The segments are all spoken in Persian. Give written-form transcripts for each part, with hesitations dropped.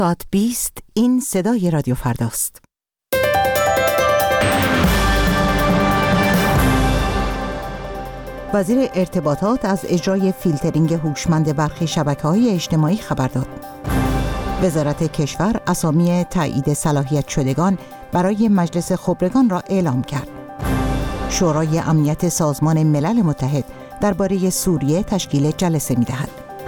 ساعت 20 این صدای رادیو فرداست. وزیر ارتباطات از اجرای فیلترینگ هوشمند برخی شبکه‌های اجتماعی خبر داد. وزارت کشور اسامی تایید صلاحیت شدگان برای مجلس خبرگان را اعلام کرد. شورای امنیت سازمان ملل متحد درباره سوریه تشکیل جلسه می‌دهد.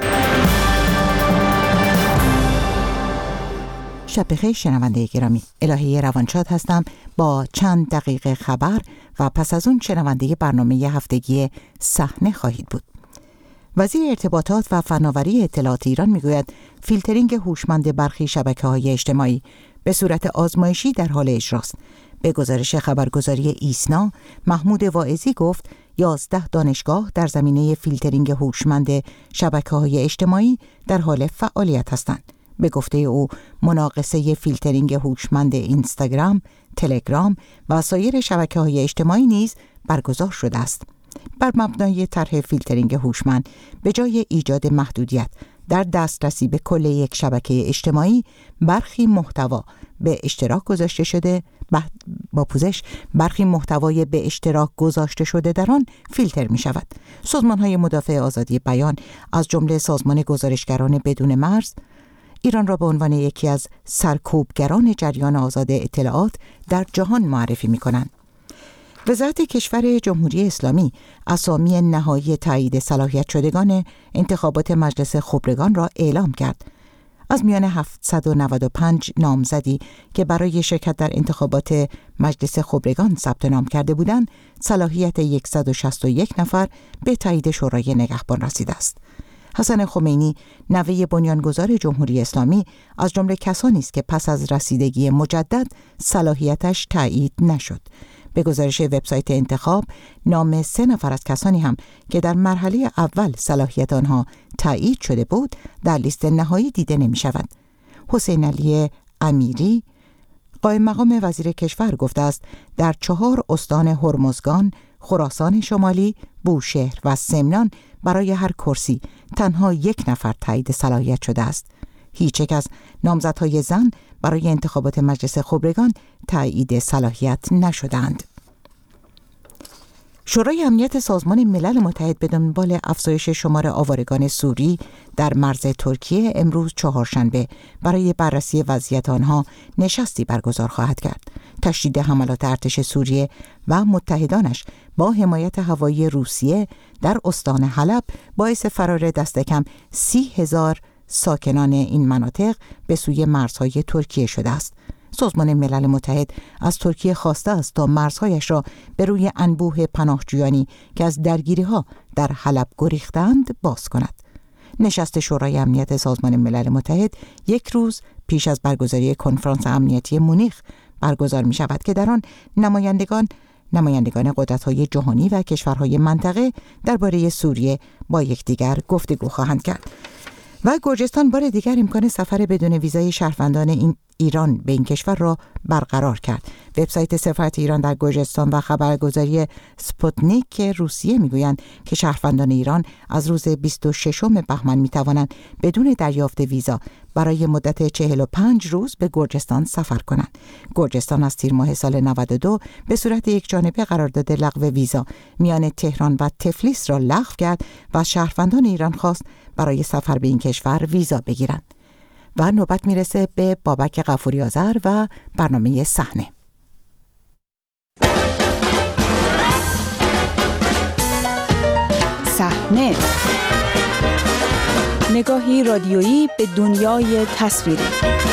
شب بخیر شنونده گرامی، الهی روانشاد هستم با چند دقیقه خبر و پس از اون شنونده برنامه هفتگی صحنه خواهید بود. وزیر ارتباطات و فناوری اطلاعات ایران میگوید فیلترینگ هوشمند برخی شبکه‌های اجتماعی به صورت آزمایشی در حال اجراست. به گزارش خبرگزاری ایسنا، محمود واعظی گفت 11 دانشگاه در زمینه فیلترینگ هوشمند شبکه‌های اجتماعی در حال فعالیت هستند. به گفته او مناقصه فیلترینگ هوشمند اینستاگرام، تلگرام و سایر شبکه‌های اجتماعی نیز برگزار شده است. بر مبنای طرح فیلترینگ هوشمند به جای ایجاد محدودیت در دسترسی به کل یک شبکه اجتماعی، برخی محتوا به اشتراک گذاشته شده با پوزش برخی محتوای به اشتراک گذاشته شده در آن فیلتر می شود. سازمان‌های مدافع آزادی بیان از جمله سازمان گزارشگران بدون مرز ایران را به عنوان یکی از سرکوبگران جریان آزاد اطلاعات در جهان معرفی می‌کنند. وزارت کشور جمهوری اسلامی اسامی نهایی تایید صلاحیت شدگان انتخابات مجلس خبرگان را اعلام کرد. از میان 795 نامزدی که برای شرکت در انتخابات مجلس خبرگان ثبت نام کرده بودند، صلاحیت 161 نفر به تایید شورای نگهبان رسیده است. حسن خمینی، نوه بنیانگذار جمهوری اسلامی، از جمله کسانی است که پس از رسیدگی مجدد صلاحیتش تایید نشد. به گزارش وبسایت انتخاب، نام 3 نفر از کسانی هم که در مرحله اول صلاحیت آنها تایید شده بود در لیست نهایی دیده نمی شود. حسین علی امیری، قائم مقام وزیر کشور، گفته است در 4 استان هرمزگان، خراسان شمالی، بوشهر و سمنان برای هر کرسی تنها 1 نفر تایید صلاحیت شده است. هیچ یک از نامزدهای زن برای انتخابات مجلس خبرگان تایید صلاحیت نشدند. شورای امنیت سازمان ملل متحد به دنبال افزایش شمار آوارگان سوری در مرز ترکیه امروز چهارشنبه برای بررسی وضعیت آنها نشستی برگزار خواهد کرد. تشدید حملات ارتش سوریه و متحدانش با حمایت هوایی روسیه در استان حلب باعث فرار دست کم 30,000 ساکنان این مناطق به سوی مرزهای ترکیه شده است. سازمان ملل متحد از ترکیه خواسته است تا مرزهایش را به روی انبوه پناهجویانی که از درگیری‌ها در حلب گریختند باز کند. نشست شورای امنیت سازمان ملل متحد 1 روز پیش از برگزاری کنفرانس امنیتی مونیخ برگزار می شود که در آن نمایندگان قدرت‌های جهانی و کشورهای منطقه درباره سوریه با یکدیگر گفتگو خواهند کرد. و گرجستان بار دیگر امکان سفر بدون ویزای شهروندان ایران به این کشور را برقرار کرد. وبسایت سفارت ایران در گرجستان و خبرگزاری سپوتنیک روسیه میگویند که شهروندان ایران از روز 26 بهمن میتوانند بدون دریافت ویزا برای مدت 45 روز به گرجستان سفر کنند. گرجستان از تیر ماه سال 92 به صورت یک جانبه قرارداد لغو ویزا میان تهران و تفلیس را لغو کرد و از شهروندان ایران خواست برای سفر به این کشور ویزا بگیرند. و نوبت میرسه به بابک غفوری آذر و برنامه صحنه. صحنه، نگاهی رادیویی به دنیای تصویری.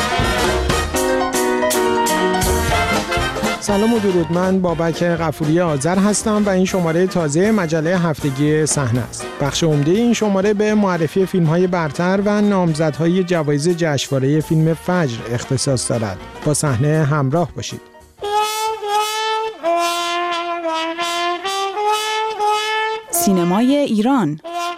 سلام و درود، من بابک غفوری آذر هستم و این شماره تازه مجله هفتگی صحنه است. بخش عمده این شماره به معرفی فیلم‌های برتر و نامزدهای جوایز جشنواره فیلم فجر اختصاص دارد. با صحنه همراه باشید. سینمای ایران.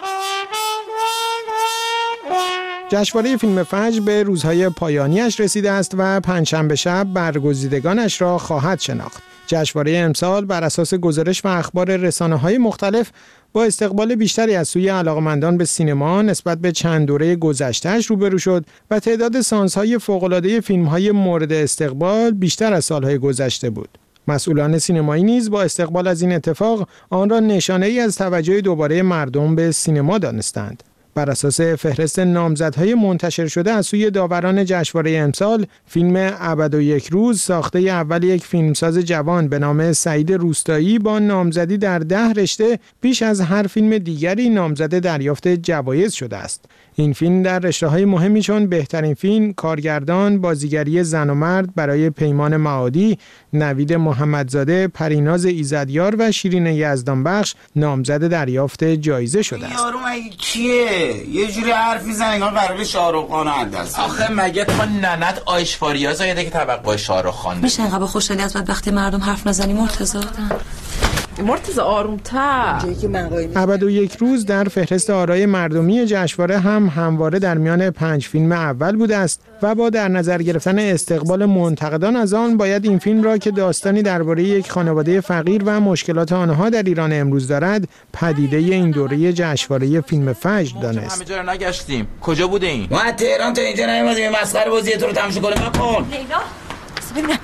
جشنواره فیلم فجر به روزهای پایانیش رسیده است و پنجشنبه شب برگزیدگانش را خواهد شناخت. جشنواره امسال بر اساس گزارش و اخبار رسانه‌های مختلف با استقبال بیشتری از سوی علاقه‌مندان به سینما نسبت به چند دوره گذشته‌اش روبرو شد و تعداد سانس‌های فوق‌العاده فیلم‌های مورد استقبال بیشتر از سال‌های گذشته بود. مسئولان سینمایی نیز با استقبال از این اتفاق آن را نشانه‌ای از توجه دوباره مردم به سینما دانستند. بر اساس فهرست نامزدهای منتشر شده از سوی داوران جشنواره امسال، فیلم ابد و یک روز ساخته اول یک فیلمساز جوان به نام سعید روستایی با نامزدی در 10 رشته بیش از هر فیلم دیگری نامزد دریافت جوایز شده است. این فیلم در رشته‌های مهمی چون بهترین فیلم، کارگردان، بازیگری زن و مرد برای پیمان معادی، نوید محمدزاده، پریناز ایزدیار و شیرین یزدانبخش نامزد دریافت جایزه شده است. یارو مگه کیه؟ یه جوری حرف میزنه انگار قراره شاهرخ خان عدس. آخه مگه تو ننت آیشفاریا زایده که توقع شاهرخ خان میشه انقدر خوشحالی از وقتی مردم حرف نزنی مرتضی؟ مرتضی آروم‌تر. ابد و یک روز در فهرست آرای مردمی جشنواره هم همواره در میان 5 فیلم اول بوده است و با در نظر گرفتن استقبال منتقدان از آن باید این فیلم را که داستانی درباره یک خانواده فقیر و مشکلات آنها در ایران امروز دارد پدیده این دوره جشنواره فیلم فجر دانست. همه جا رو نگشتیم. کجا بوده این؟ ما از تهران تا اینجا نیومدیم مسخره بازی تو رو تماشا کنیم. نکن. لیلا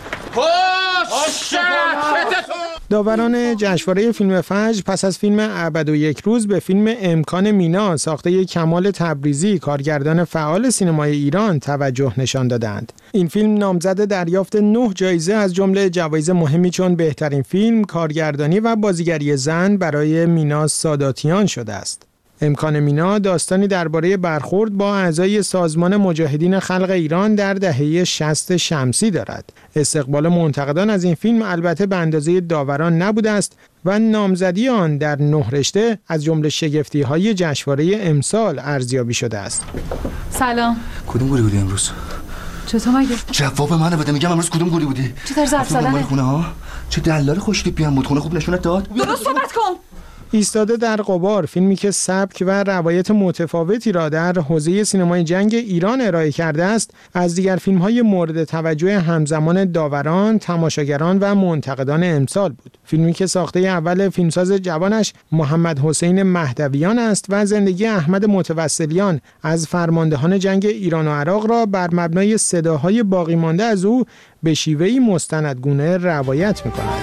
داوران جشنواره فیلم فجر پس از فیلم ابد و یک روز به فیلم امکان مینا ساخته کمال تبریزی کارگردان فعال سینمای ایران توجه نشان دادند. این فیلم نامزد دریافت 9 جایزه از جمله جوایز مهمی چون بهترین فیلم، کارگردانی و بازیگری زن برای مینا ساداتیان شده است. امکان مینا داستانی درباره برخورد با اعضای سازمان مجاهدین خلق ایران در دهه 60 شمسی دارد. استقبال منتقدان از این فیلم البته به اندازه داوران نبوده است و نامزدی آن در 9 رشته از جمله شگفتی‌های جشنواره امسال ارزیابی شده است. سلام. کدوم گوری بودی امروز؟ چطور مگه؟ جواب منو بده، میگم امروز کدوم گوری بودی؟ چه طرز حرف زدنه؟ خونه ها؟ چه دلال خوشتیپی هم بود، خونه خوب نشونت داد؟ درست صحبت کن. ایستاده در غبار، فیلمی که سبک و روایت متفاوتی را در حوزه سینمای جنگ ایران ارائه کرده است، از دیگر فیلم‌های مورد توجه همزمان داوران، تماشاگران و منتقدان امسال بود. فیلمی که ساخته اول فیلمساز جوانش محمد حسین مهدویان است و زندگی احمد متوسلیان از فرماندهان جنگ ایران و عراق را بر مبنای صداهای باقی مانده از او به شیوهی مستندگونه روایت می‌کند.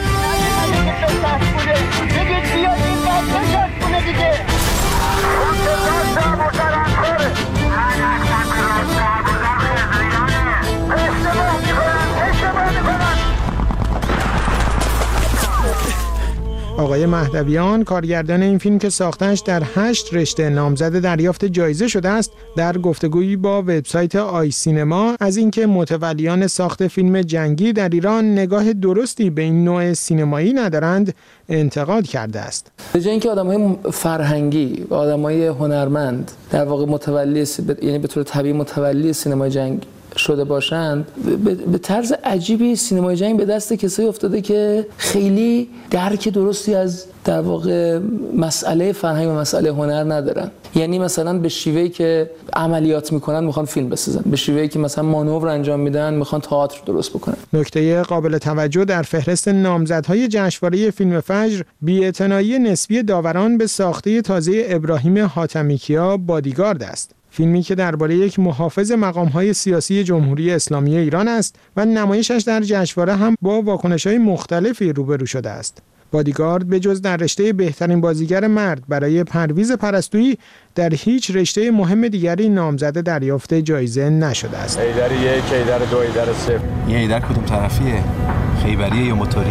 آقای مهدویان کارگردان این فیلم که ساختنش در 8 رشته نامزد دریافت جایزه شده است، در گفتگویی با وبسایت آی سینما از اینکه متولیان ساخت فیلم جنگی در ایران نگاه درستی به این نوع سینمایی ندارند انتقاد کرده است. به جای اینکه آدم‌های فرهنگی و آدم‌های هنرمند در واقع متولی یعنی به طور طبیعی متولی سینمای جنگ شده باشند، به طرز عجیبی سینمای جنگ به دست کسایی افتاده که خیلی درک درستی از در واقع مسئله فرهنگ و مسئله هنر ندارن. یعنی مثلا به شیوهی که عملیات میکنن میخوان فیلم بسازن، به شیوهی که مثلا مانور انجام میدن میخوان تئاتر درست بکنن. نکته قابل توجه در فهرست نامزدهای جشنواره فیلم فجر بی‌اعتنایی نسبی داوران به ساخته تازه ابراهیم حاتمیکیا بادیگارد است. فیلمی که درباره یک محافظ مقام‌های سیاسی جمهوری اسلامی ایران است و نمایشش در جشنواره هم با واکنش‌های مختلفی روبرو شده است. بادیگارد به جز در رشته بهترین بازیگر مرد برای پرویز پرستویی در هیچ رشته مهم دیگری نامزد دریافت جایزه نشده است. ایدر 1، ایدر 2، ایدر 3. یه ایدر کدوم طرفیه؟ خیبریه یا موتوری؟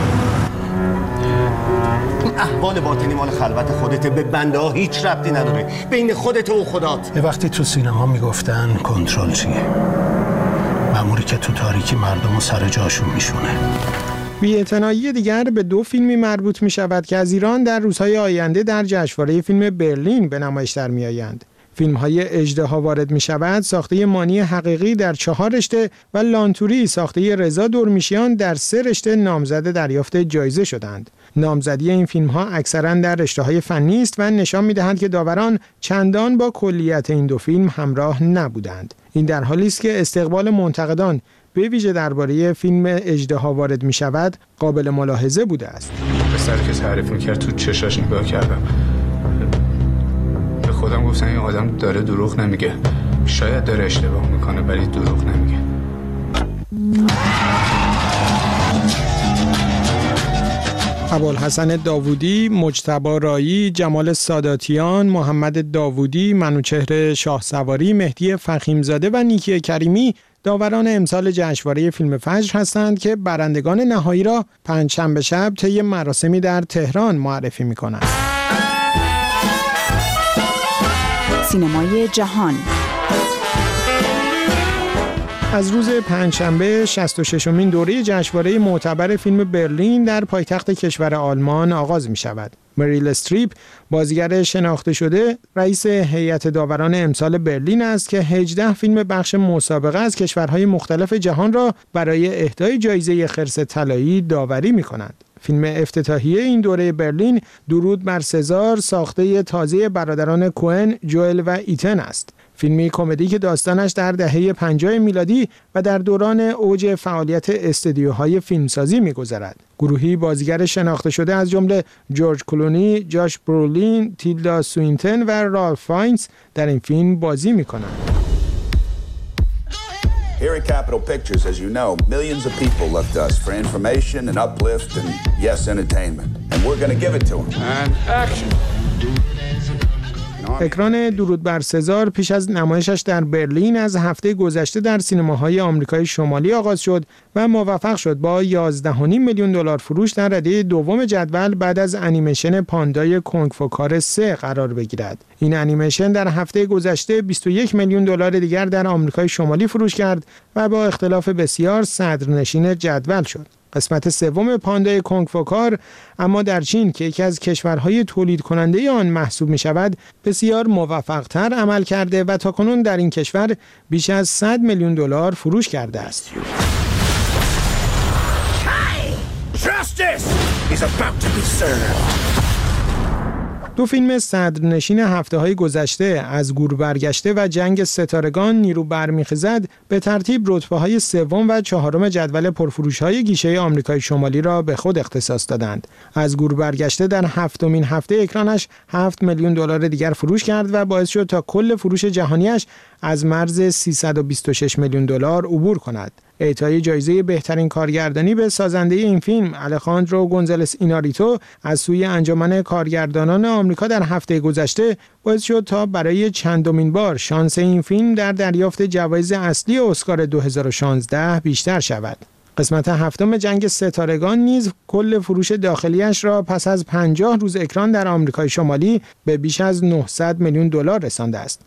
احوال باطنی مال خلوت خودته، به بنده ها هیچ ربطی نداره، بین خودت و خدات. یه وقتی تو سینما میگفتن کنترل چیه؟ ماموری که تو تاریکی مردم رو سر جاشون میشونه. بی‌اعتنایی دیگر به 2 فیلمی مربوط می شود که از ایران در روزهای آینده در جشنواره فیلم برلین به نمایش در می آیند. فیلم‌های اژدها وارد می‌شود ساخته مانی حقیقی در 4 رشته و لانتوری ساخته رضا دورمیشیان در 3 رشته نامزد دریافت جایزه شدند. نامزدی این فیلم‌ها اکثراً در رشته‌های فنی است و نشان می‌دهند که داوران چندان با کلیت این 2 فیلم همراه نبودند. این در حالی است که استقبال منتقدان به ویژه درباره فیلم اژدها وارد می‌شود قابل ملاحظه بوده است. پسری که تعریف می‌کرد تو چشاش نگاه کردم. خودم گفتم این آدم داره دروغ نمیگه. شاید داره اشتباه میکنه ولی دروغ نمیگه. ابوالحسن داوودی، مجتبی رایی، جمال ساداتیان، محمد داوودی، منوچهر شاهسواری، مهدی فخیمزاده و نیکی کریمی داوران امسال جشنواره فیلم فجر هستند که برندگان نهایی را پنجشنبه شب طی مراسمی در تهران معرفی می‌کنند. سینمای جهان از روز پنجشنبه 66مین دوره جشنواره معتبر فیلم برلین در پایتخت کشور آلمان آغاز می شود. مریل استریپ، بازیگر شناخته شده، رئیس هیئت داوران امسال برلین است که 18 فیلم بخش مسابقه از کشورهای مختلف جهان را برای اهدای جایزه خرس طلایی داوری می کنند. فیلم افتتاحیه این دوره برلین درود بر سزار ساخته تازه برادران کوئن، جوئل و ایتن است. فیلمی کمدی که داستانش در دهه 50 میلادی و در دوران اوج فعالیت استودیوهای فیلمسازی می‌گذرد. گروهی بازیگر شناخته شده از جمله جورج کلونی، جاش برولین، تیلدا سوینتن و رالف فاینز در این فیلم بازی می‌کنند. Here at Capitol Pictures, as you know, millions of people look to us for information and uplift and, yes, entertainment. And we're going to give it to them. And action. اکران درود بر سزار پیش از نمایشش در برلین از هفته گذشته در سینماهای آمریکای شمالی آغاز شد و موفق شد با 11.5 میلیون دلار فروش در رده دوم جدول بعد از انیمیشن پاندای کنگ فو کار 3 قرار بگیرد. این انیمیشن در هفته گذشته 21 میلیون دلار دیگر در آمریکای شمالی فروش کرد و با اختلاف بسیار صدرنشین جدول شد. قسمت سوم پاندای کنگ فو کار اما در چین که یکی از کشورهای تولید کننده آن محسوب می شود بسیار موفق‌تر عمل کرده و تاکنون در این کشور بیش از 100 میلیون دلار فروش کرده است. دو فیلم صدرنشین هفته‌های گذشته از گور برگشته و جنگ ستارگان نیرو برمیخیزد به ترتیب رتبه‌های سوم و چهارم جدول پرفروش‌های گیشه آمریکای شمالی را به خود اختصاص دادند. از گور برگشته در هفتمین هفته اکرانش 7 میلیون دلار دیگر فروش کرد و باعث شد تا کل فروش جهانیش از مرز 326 میلیون دلار عبور کند. اعطای جایزه بهترین کارگردانی به سازنده این فیلم الخاندرو گونزالس ایناریتو از سوی انجمن کارگردانان آمریکا در هفته گذشته باعث شد تا برای چندمین بار شانس این فیلم در دریافت جوایز اصلی اسکار 2016 بیشتر شود. قسمت هفتم جنگ ستارگان نیز کل فروش داخلیش را پس از 50 روز اکران در آمریکای شمالی به بیش از 900 میلیون دلار رسانده است.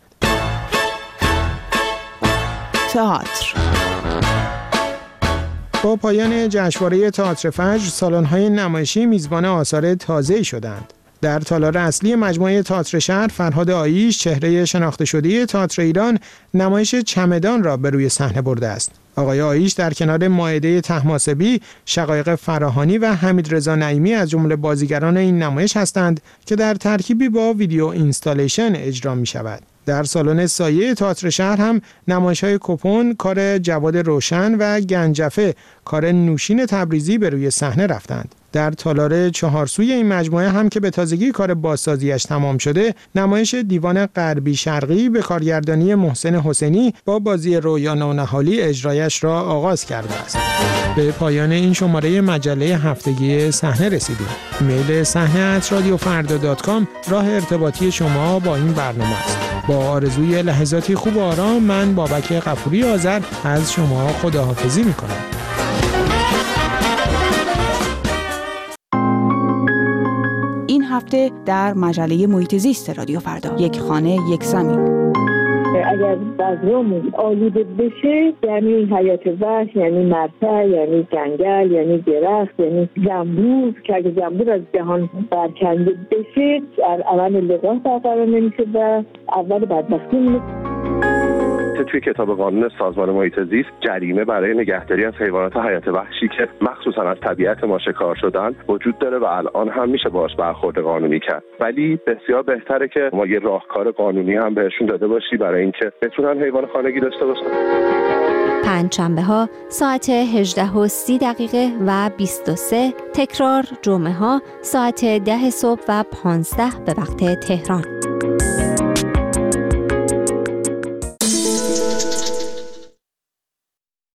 تئاتر. با پایان جشنواره تئاتر فجر، سالن‌های نمایشی میزبان آثار تازه‌ای شدند. در تالار اصلی مجموعه تئاتر شهر، فرهاد آییش، چهره شناخته شده تئاتر ایران، نمایش چمدان را به روی صحنه برده است. آقای آییش در کنار مائده طهماسبی، شقایق فراهانی و حمیدرضا نعیمی از جمله بازیگران این نمایش هستند که در ترکیبی با ویدیو اینستالیشن اجرا می شود. در سالن سایه تئاتر شهر هم نمایش‌های کپون، کار جواد روشن و گنجفه، کار نوشین تبریزی به روی صحنه رفتند. در تالار چهارسوی این مجموعه هم که به تازگی کار بازسازیش تمام شده، نمایش دیوان غربی شرقی به کارگردانی محسن حسینی با بازی رویا نونهالی اجرایش را آغاز کرده است. به پایان این شماره مجله هفتگی صحنه رسیدیم. ایمیل صحنه@radiofarda.com راه ارتباطی شما با این برنامه است. با آرزوی لحظاتی خوب و آرام، من بابک غفوری آذر از شما خداحافظی می‌کنم. این هفته در مجله محیط زیست رادیو فردا، یک خانه یک زمین. اگر فضامون آلوده بشه یعنی حیات وحش، یعنی مرتع، یعنی جنگل، یعنی درخت، یعنی زنبور که اگر زنبور از جهان برکنده بشه اول لقاح برقرار نمیشه و اول بدبختی میشه. توی کتاب قانون سازمان محیط زیست جریمه برای نگهداری از حیوانات حیات وحشی که مخصوصا از طبیعت ما شکار شدن وجود داره و الان هم میشه باهاش برخورد قانونی کرد، ولی بسیار بهتره که ما یه راهکار قانونی هم بهشون داده باشی برای اینکه بتونن حیوان خانگی داشته باشن. پنجشنبه‌ها ساعت 18:30 و 23، تکرار جمعه‌ها ساعت 10 صبح و 15 به وقت تهران.